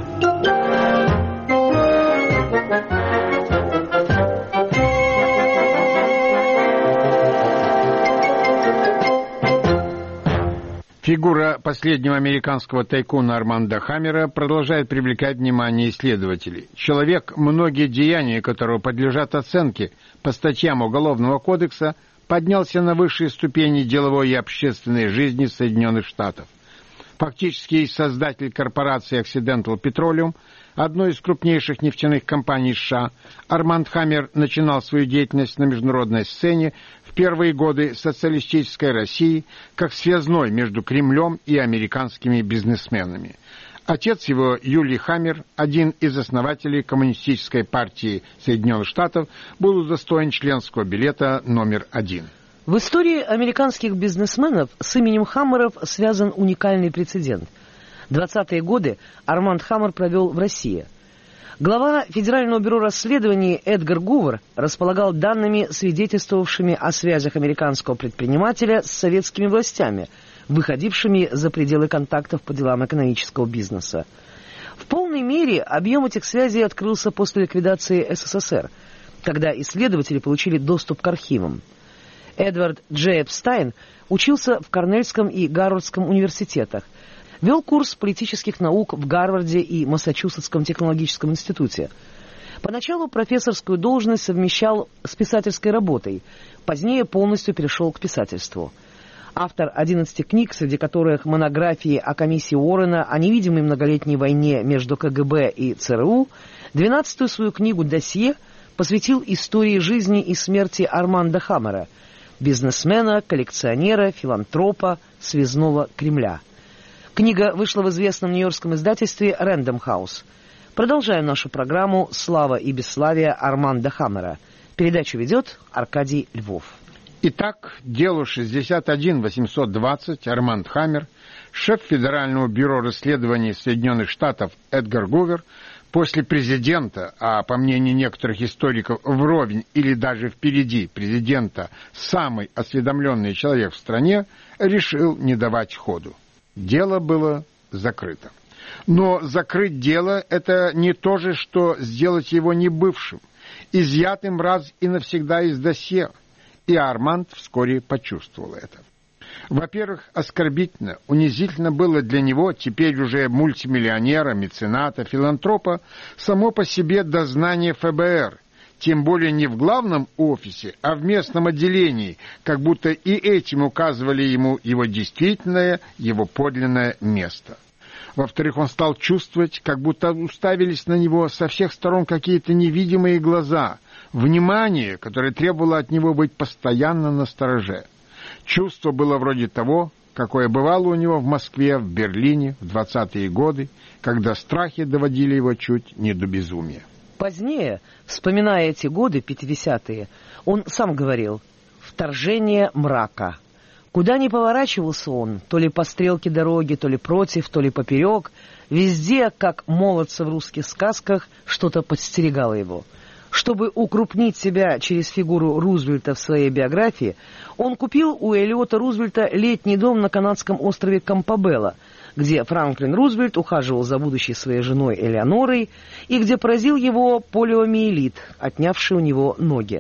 Фигура последнего американского тайкуна Армандо Хаммера продолжает привлекать внимание исследователей. Человек, многие деяния которого подлежат оценке по статьям Уголовного кодекса, поднялся на высшие ступени деловой и общественной жизни Соединенных Штатов. Фактически создатель корпорации Occidental Petroleum, одной из крупнейших нефтяных компаний США, Армандо Хаммер начинал свою деятельность на международной сцене в первые годы социалистической России как связной между Кремлем и американскими бизнесменами. Отец его, Юлий Хаммер, один из основателей Коммунистической партии Соединенных Штатов, был удостоен членского билета номер один. В истории американских бизнесменов с именем Хаммеров связан уникальный прецедент. двадцатые годы Армандо Хаммер провел в России. Глава Федерального бюро расследований Эдгар Гувер располагал данными, свидетельствовавшими о связях американского предпринимателя с советскими властями, выходившими за пределы контактов по делам экономического бизнеса. В полной мере объем этих связей открылся после ликвидации СССР, когда исследователи получили доступ к архивам. Эдвард Джей Эпстайн учился в Корнельском и Гарвардском университетах, вел курс политических наук в Гарварде и Массачусетском технологическом институте. Поначалу профессорскую должность совмещал с писательской работой, позднее полностью перешел к писательству. Автор одиннадцати книг, среди которых монографии о комиссии Уоррена о невидимой многолетней войне между КГБ и ЦРУ, двенадцатую свою книгу «Досье» посвятил истории жизни и смерти Армандо Хаммера, бизнесмена, коллекционера, филантропа, связного Кремля. Книга вышла в известном нью-йоркском издательстве Random House. Продолжаем нашу программу «Слава и бесславие» Армандо Хаммера. Передачу ведет Аркадий Львов. Итак, делу шестьдесят один восемьсот двадцать Армандо Хаммер, шеф Федерального бюро расследований Соединенных Штатов Эдгар Гувер, после президента, а по мнению некоторых историков вровень или даже впереди президента самый осведомленный человек в стране, решил не давать ходу. Дело было закрыто. Но закрыть дело – это не то же, что сделать его небывшим, изъятым раз и навсегда из досье. И Арманд вскоре почувствовал это. Во-первых, оскорбительно, унизительно было для него, теперь уже мультимиллионера, мецената, филантропа, само по себе дознание эф бэ эр, тем более не в главном офисе, а в местном отделении, как будто и этим указывали ему его действительное, его подлинное место. Во-вторых, он стал чувствовать, как будто уставились на него со всех сторон какие-то невидимые глаза, внимание, которое требовало от него быть постоянно настороже. Чувство было вроде того, какое бывало у него в Москве, в Берлине в двадцатые годы, когда страхи доводили его чуть не до безумия. Позднее, вспоминая эти годы, пятидесятые, он сам говорил «вторжение мрака». Куда ни поворачивался он, то ли по стрелке дороги, то ли против, то ли поперек, везде, как молодца в русских сказках, что-то подстерегало его. Чтобы укрупнить себя через фигуру Рузвельта в своей биографии, он купил у Элиота Рузвельта летний дом на канадском острове Кампабелла, где Франклин Рузвельт ухаживал за будущей своей женой Элеонорой и где поразил его полиомиелит, отнявший у него ноги.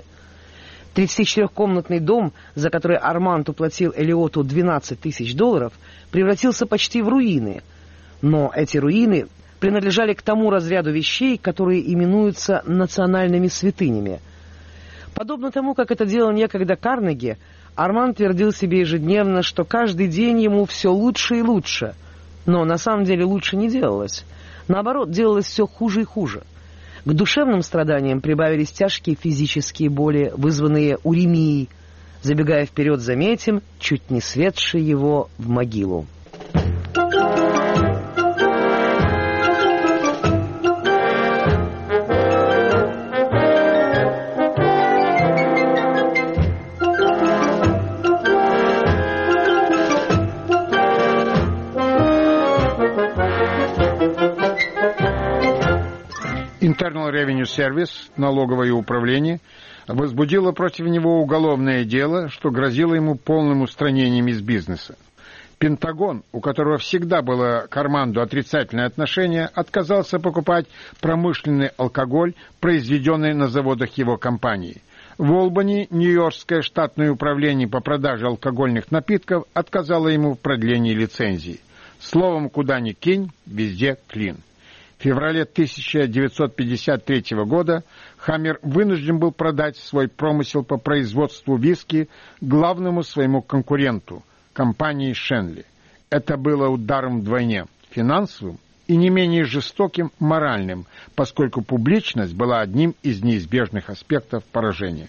тридцатичетырехкомнатный дом, за который Арманд уплатил Элиоту двенадцать тысяч долларов, превратился почти в руины. Но эти руины принадлежали к тому разряду вещей, которые именуются национальными святынями. Подобно тому, как это делал некогда Карнеги, Арманд твердил себе ежедневно, что каждый день ему все лучше и лучше. Но на самом деле лучше не делалось. Наоборот, делалось все хуже и хуже. К душевным страданиям прибавились тяжкие физические боли, вызванные уремией. Забегая вперед, заметим, чуть не светший его в могилу. Internal Revenue Service, налоговое управление, возбудило против него уголовное дело, что грозило ему полным устранением из бизнеса. Пентагон, у которого всегда было к Арманду отрицательное отношение, отказался покупать промышленный алкоголь, произведенный на заводах его компании. В Олбани Нью-Йоркское штатное управление по продаже алкогольных напитков отказало ему в продлении лицензии. Словом, куда ни кинь, везде клин. В феврале тысяча девятьсот пятьдесят третьего года Хаммер вынужден был продать свой промысел по производству виски главному своему конкуренту – компании Шенли. Это было ударом вдвойне – финансовым и не менее жестоким моральным, поскольку публичность была одним из неизбежных аспектов поражения.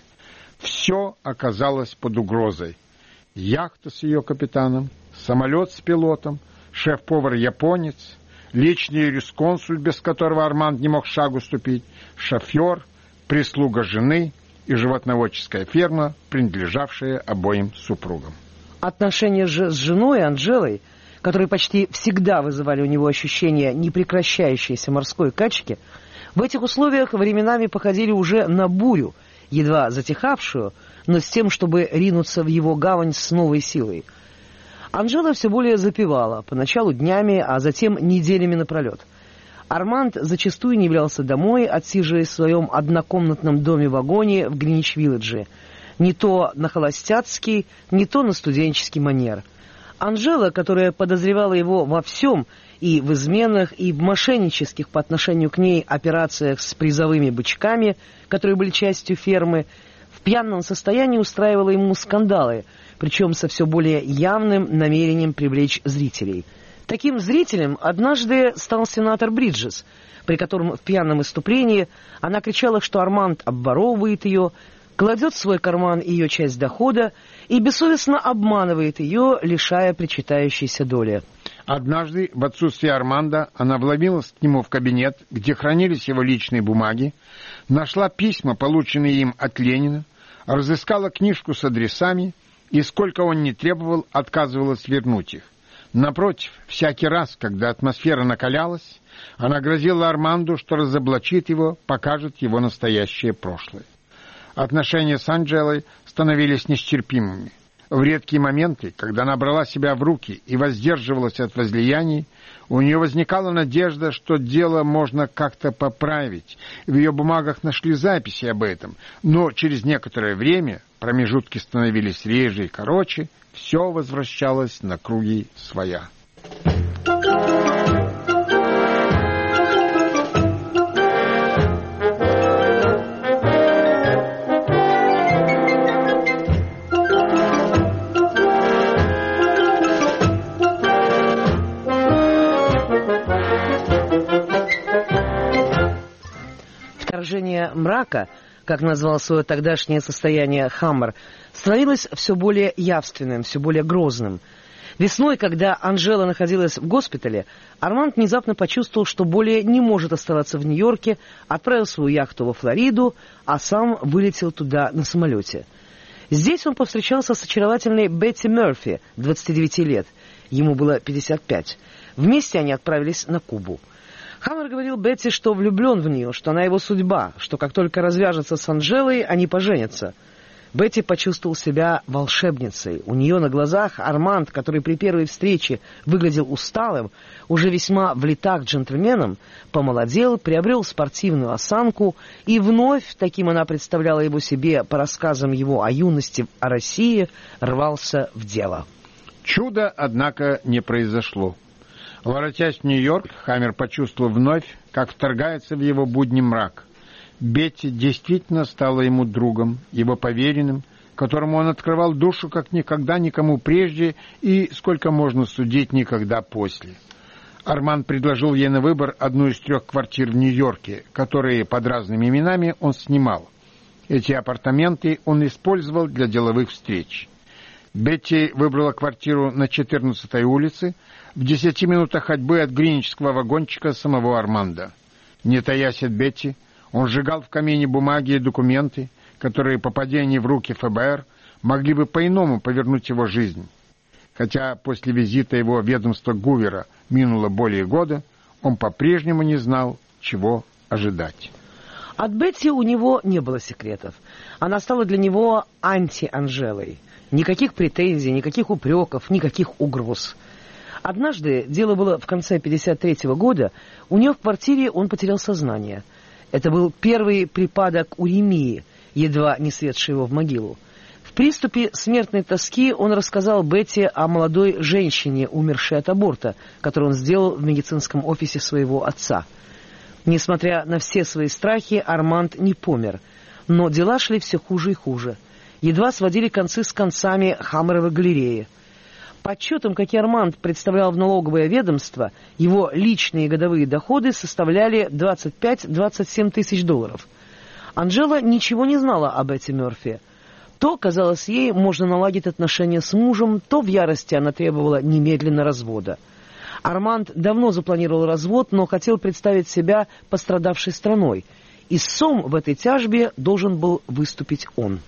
Все оказалось под угрозой. Яхта с ее капитаном, самолет с пилотом, шеф-повар-японец, личный юрисконсульт, без которого Арманд не мог шагу ступить, шофер, прислуга жены и животноводческая ферма, принадлежавшая обоим супругам. Отношения же с женой Анджелой, которые почти всегда вызывали у него ощущение непрекращающейся морской качки, в этих условиях временами походили уже на бурю, едва затихавшую, но с тем, чтобы ринуться в его гавань с новой силой. Анджела все более запивала, поначалу днями, а затем неделями напролет. Арманд зачастую не являлся домой, отсиживаясь в своем однокомнатном доме-вагоне в Гринвич-Виллидже, не то на холостяцкий, не то на студенческий манер. Анджела, которая подозревала его во всем, и в изменах, и в мошеннических по отношению к ней операциях с призовыми бычками, которые были частью фермы, в пьяном состоянии устраивала ему скандалы, причем со все более явным намерением привлечь зрителей. Таким зрителем однажды стал сенатор Бриджес, при котором в пьяном выступлении она кричала, что Арманд обворовывает ее, кладет в свой карман ее часть дохода и бессовестно обманывает ее, лишая причитающейся доли. Однажды, в отсутствие Арманда, она вломилась к нему в кабинет, где хранились его личные бумаги, нашла письма, полученные им от Ленина, разыскала книжку с адресами и, сколько он ни требовал, отказывалась вернуть их. Напротив, всякий раз, когда атмосфера накалялась, она грозила Арманду, что разоблачит его, покажет его настоящее прошлое. Отношения с Анджелой становились нестерпимыми. В редкие моменты, когда она брала себя в руки и воздерживалась от возлияний, у нее возникала надежда, что дело можно как-то поправить. В ее бумагах нашли записи об этом, но через некоторое время промежутки становились реже и короче, все возвращалось на круги своя. Вторжение мрака, как назвал свое тогдашнее состояние Хаммер, становилось все более явственным, все более грозным. Весной, когда Анджела находилась в госпитале, Арманд внезапно почувствовал, что более не может оставаться в Нью-Йорке, отправил свою яхту во Флориду, а сам вылетел туда на самолете. Здесь он повстречался с очаровательной Бетти Мерфи, двадцати девяти лет, ему было пятьдесят пять. Вместе они отправились на Кубу. Хаммер говорил Бетти, что влюблен в нее, что она его судьба, что как только развяжется с Анджелой, они поженятся. Бетти почувствовал себя волшебницей. У нее на глазах Арманд, который при первой встрече выглядел усталым, уже весьма в летах джентльменом, помолодел, приобрел спортивную осанку, и вновь, таким она представляла его себе по рассказам его о юности, о России, рвался в дело. Чудо, однако, не произошло. Воротясь в Нью-Йорк, Хаммер почувствовал вновь, как вторгается в его будни мрак. Бетти действительно стала ему другом, его поверенным, которому он открывал душу как никогда никому прежде и, сколько можно судить, никогда после. Арманд предложил ей на выбор одну из трех квартир в Нью-Йорке, которые под разными именами он снимал. Эти апартаменты он использовал для деловых встреч. Бетти выбрала квартиру на четырнадцатой улице, в десяти минутах ходьбы от гринвичского вагончика самого Арманда. Не таясь от Бетти, он сжигал в камине бумаги и документы, которые, попадя они в руки эф бэ эр, могли бы по-иному повернуть его жизнь. Хотя после визита его ведомства Гувера минуло более года, он по-прежнему не знал, чего ожидать. От Бетти у него не было секретов. Она стала для него анти-Анжелой. Никаких претензий, никаких упреков, никаких угроз. Однажды, дело было в конце пятьдесят третьего года, у нее в квартире он потерял сознание. Это был первый припадок уремии, едва не светший его в могилу. В приступе смертной тоски он рассказал Бетти о молодой женщине, умершей от аборта, который он сделал в медицинском офисе своего отца. Несмотря на все свои страхи, Арманд не помер. Но дела шли все хуже и хуже. Едва сводили концы с концами Хаммеровой галереи. По отчетам, какие Арманд представлял в налоговое ведомство, его личные годовые доходы составляли двадцать пять - двадцать семь тысяч долларов. Анжела ничего не знала об Бетти Мерфи. То, казалось ей, можно наладить отношения с мужем, то в ярости она требовала немедленно развода. Арманд давно запланировал развод, но хотел представить себя пострадавшей страной. Истцом в этой тяжбе должен был выступить он.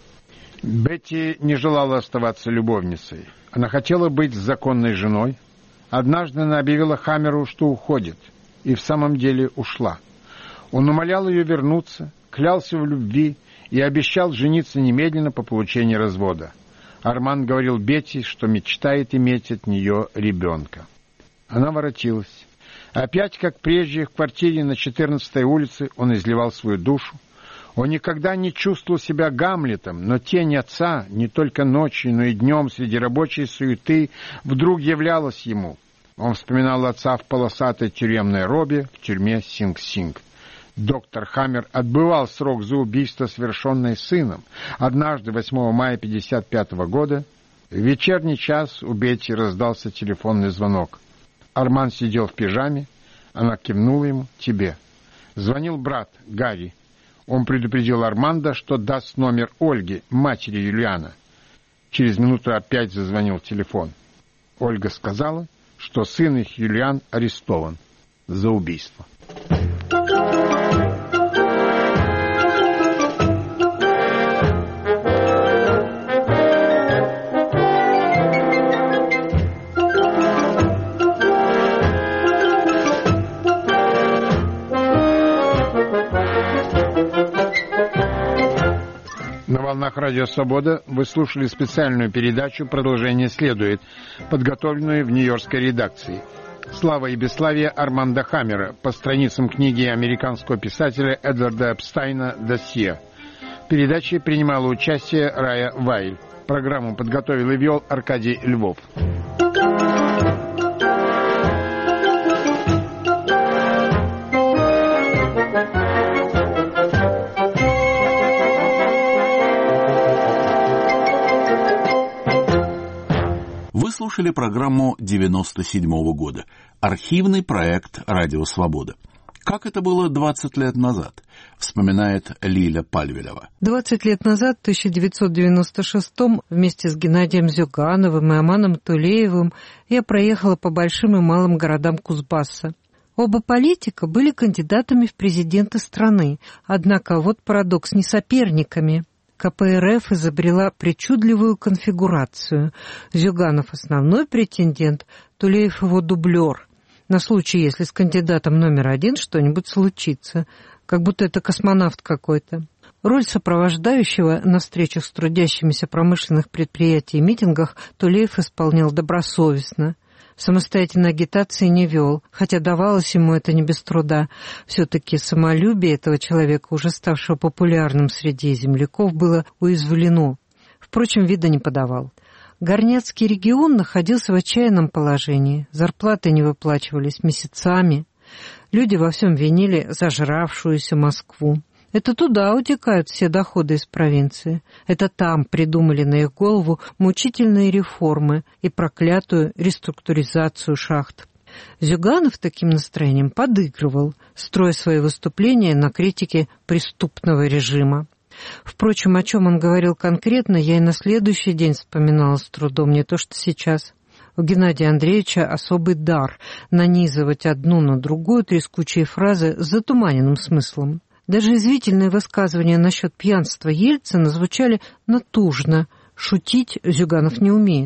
Бетти не желала оставаться любовницей. Она хотела быть законной женой. Однажды она объявила Хаммеру, что уходит, и в самом деле ушла. Он умолял ее вернуться, клялся в любви и обещал жениться немедленно по получении развода. Арманд говорил Бетти, что мечтает иметь от нее ребенка. Она воротилась. Опять, как прежде, в квартире на четырнадцатой улице он изливал свою душу. Он никогда не чувствовал себя Гамлетом, но тень отца, не только ночью, но и днем среди рабочей суеты, вдруг являлась ему. Он вспоминал отца в полосатой тюремной робе в тюрьме Синг-Синг. Доктор Хаммер отбывал срок за убийство, совершенное сыном. Однажды, восьмого мая пятьдесят пятого года, в вечерний час у Бетти раздался телефонный звонок. Арманд сидел в пижаме, она кивнула ему: «Тебе». Звонил брат, Гарри. Он предупредил Арманда, что даст номер Ольги, матери Юлиана. Через минуту опять зазвонил телефон. Ольга сказала, что сын их, Юлиан, арестован за убийство. На волнах Радио Свобода вы слушали специальную передачу «Продолжение следует», подготовленную в нью-йоркской редакции. «Слава и бесславие» Арманда Хаммера по страницам книги американского писателя Эдварда Эпстайна «Досье». В передаче принимала участие Рая Вайль. Программу подготовил и вел Аркадий Львов. Вы слушали программу девяносто седьмого года. Архивный проект «Радио Свобода». Как это было двадцать лет назад, вспоминает Лиля Пальвелева. двадцать лет назад, в тысяча девятьсот девяносто шестом, вместе с Геннадием Зюгановым и Аманом Тулеевым я проехала по большим и малым городам Кузбасса. Оба политика были кандидатами в президенты страны, однако вот парадокс, не соперниками. ка пэ эр эф изобрела причудливую конфигурацию. Зюганов – основной претендент, Тулеев – его дублер. На случай, если с кандидатом номер один что-нибудь случится. Как будто это космонавт какой-то. Роль сопровождающего на встречах с трудящимися промышленных предприятий и митингах Тулеев исполнял добросовестно. Самостоятельной агитации не вел, хотя давалось ему это не без труда. Все-таки самолюбие этого человека, уже ставшего популярным среди земляков, было уязвлено. Впрочем, вида не подавал. Горняцкий регион находился в отчаянном положении. Зарплаты не выплачивались месяцами. Люди во всем винили зажравшуюся Москву. Это туда утекают все доходы из провинции. Это там придумали на их голову мучительные реформы и проклятую реструктуризацию шахт. Зюганов таким настроением подыгрывал, строя свои выступления на критике преступного режима. Впрочем, о чем он говорил конкретно, я и на следующий день вспоминала с трудом, не то что сейчас. У Геннадия Андреевича особый дар нанизывать одну на другую трескучие фразы с затуманенным смыслом. Даже извительные высказывания насчет пьянства Ельцина звучали натужно. Шутить Зюганов не умеет.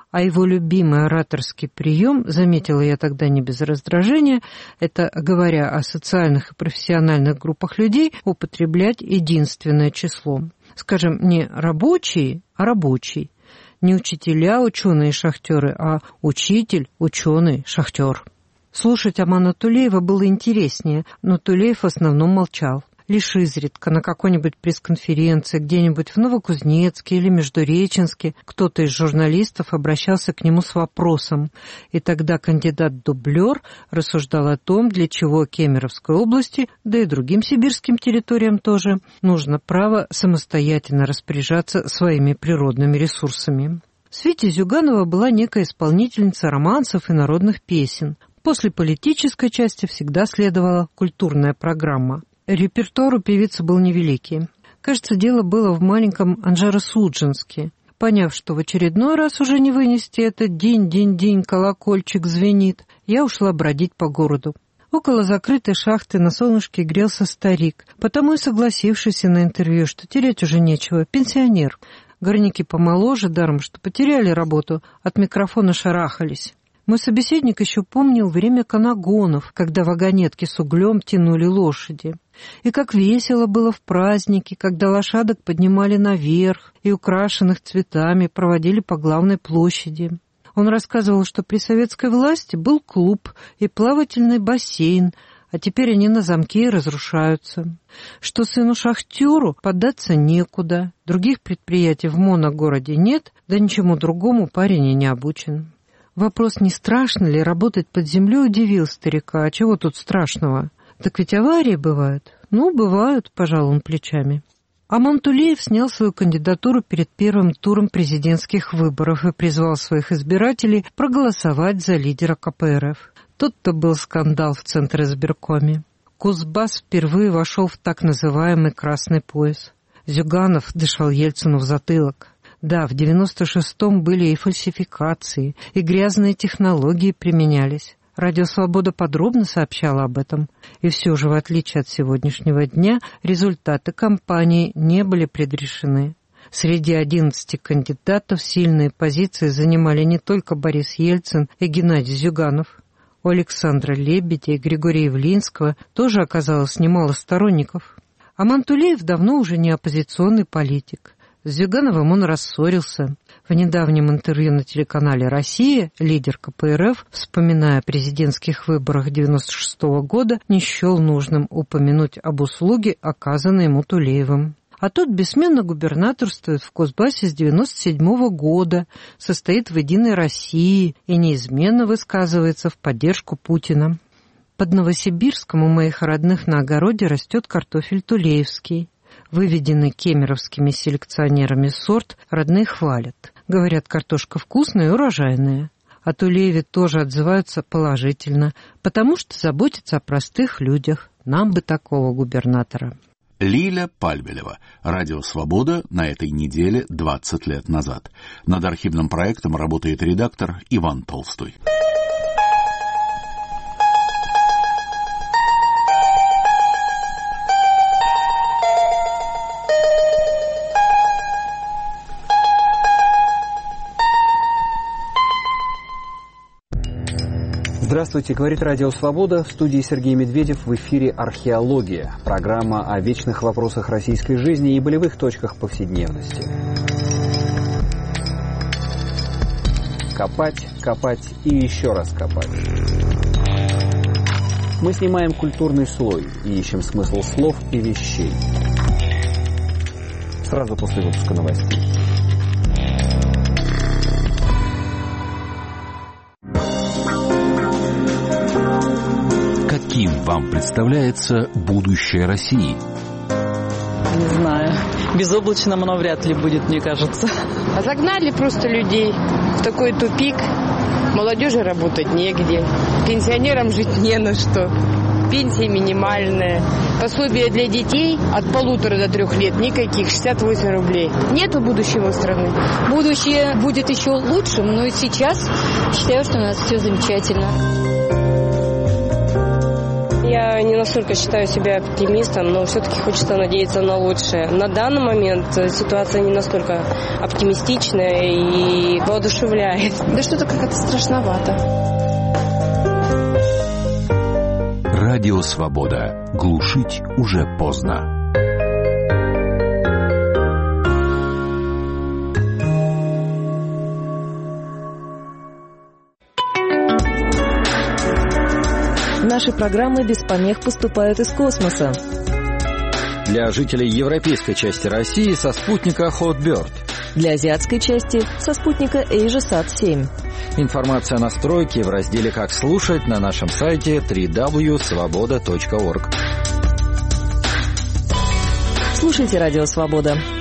А его любимый ораторский прием, заметила я тогда не без раздражения, это, говоря о социальных и профессиональных группах людей, употреблять единственное число. Скажем, не рабочий, а рабочий. Не учителя, ученые, шахтеры, а учитель, ученый, шахтер. Слушать Амана Тулеева было интереснее, но Тулеев в основном молчал. Лишь изредка на какой-нибудь пресс-конференции где-нибудь в Новокузнецке или Междуреченске кто-то из журналистов обращался к нему с вопросом, и тогда кандидат-дублер рассуждал о том, для чего Кемеровской области, да и другим сибирским территориям тоже, нужно право самостоятельно распоряжаться своими природными ресурсами. В свите Зюганова была некая исполнительница романсов и народных песен. После политической части всегда следовала культурная программа. Репертуар у певицы был невеликий. Кажется, дело было в маленьком Анжеро-Судженске. Поняв, что в очередной раз уже не вынести этот день-день-день, колокольчик звенит, я ушла бродить по городу. Около закрытой шахты на солнышке грелся старик, потому и согласившийся на интервью, что терять уже нечего, пенсионер. Горняки помоложе, даром, что потеряли работу, от микрофона шарахались. Мой собеседник еще помнил время канагонов, когда вагонетки с углем тянули лошади. И как весело было в праздники, когда лошадок поднимали наверх и украшенных цветами проводили по главной площади. Он рассказывал, что при советской власти был клуб и плавательный бассейн, а теперь они на замке и разрушаются. Что сыну-шахтеру податься некуда, других предприятий в моногороде нет, да ничему другому парень и не обучен. Вопрос, не страшно ли работать под землей, удивил старика. А чего тут страшного? Так ведь аварии бывают. Ну, бывают, пожал он плечами. Аман Тулеев снял свою кандидатуру перед первым туром президентских выборов и призвал своих избирателей проголосовать за лидера ка пэ эр эф. Тут-то был скандал в Центризбиркоме. Кузбасс впервые вошел в так называемый «красный пояс». Зюганов дышал Ельцину в затылок. Да, в девяносто шестом были и фальсификации, и грязные технологии применялись. Радио «Свобода» подробно сообщала об этом. И все же, в отличие от сегодняшнего дня, результаты кампании не были предрешены. Среди одиннадцати кандидатов сильные позиции занимали не только Борис Ельцин и Геннадий Зюганов. У Александра Лебедя и Григория Явлинского тоже оказалось немало сторонников. Аман Тулеев давно уже не оппозиционный политик. С Зюгановым он рассорился. В недавнем интервью на телеканале «Россия» лидер ка пэ эр эф, вспоминая о президентских выборах девяносто шестого года, не счел нужным упомянуть об услуге, оказанной ему Тулеевым. А тот бессменно губернаторствует в Кузбассе с девяносто седьмого года, состоит в «Единой России» и неизменно высказывается в поддержку Путина. Под Новосибирском у моих родных на огороде растет картофель тулеевский. Выведенный кемеровскими селекционерами сорт родные хвалят. Говорят, картошка вкусная и урожайная. О Тулееве тоже отзываются положительно, потому что заботятся о простых людях. Нам бы такого губернатора. Лиля Пальбелева. Радио «Свобода» на этой неделе двадцать лет назад. Над архивным проектом работает редактор Иван Толстой. Здравствуйте, говорит Радио «Свобода», в студии Сергей Медведев, в эфире «Археология», программа о вечных вопросах российской жизни и болевых точках повседневности. Копать, копать и еще раз копать. Мы снимаем культурный слой и ищем смысл слов и вещей. Сразу после выпуска новостей. Каким вам представляется будущее России? Не знаю. Безоблачным оно вряд ли будет, мне кажется. А загнали просто людей в такой тупик. Молодежи работать негде. Пенсионерам жить не на что. Пенсия минимальная. Пособие для детей от полутора до трех лет никаких, шестьдесят восемь рублей. Нету будущего страны. Будущее будет еще лучше, но и сейчас считаю, что у нас все замечательно. Я я не настолько считаю себя оптимистом, но все-таки хочется надеяться на лучшее. На данный момент ситуация не настолько оптимистичная и воодушевляет. Да что-то как-то страшновато. Радио «Свобода». Глушить уже поздно. Наши программы без помех поступают из космоса. Для жителей европейской части России со спутника Hotbird. Для азиатской части со спутника AsiaSat семь. Информация о настройке в разделе «Как слушать» на нашем сайте дабл ю дабл ю дабл ю точка свобода точка орг. Слушайте «Радио Свобода».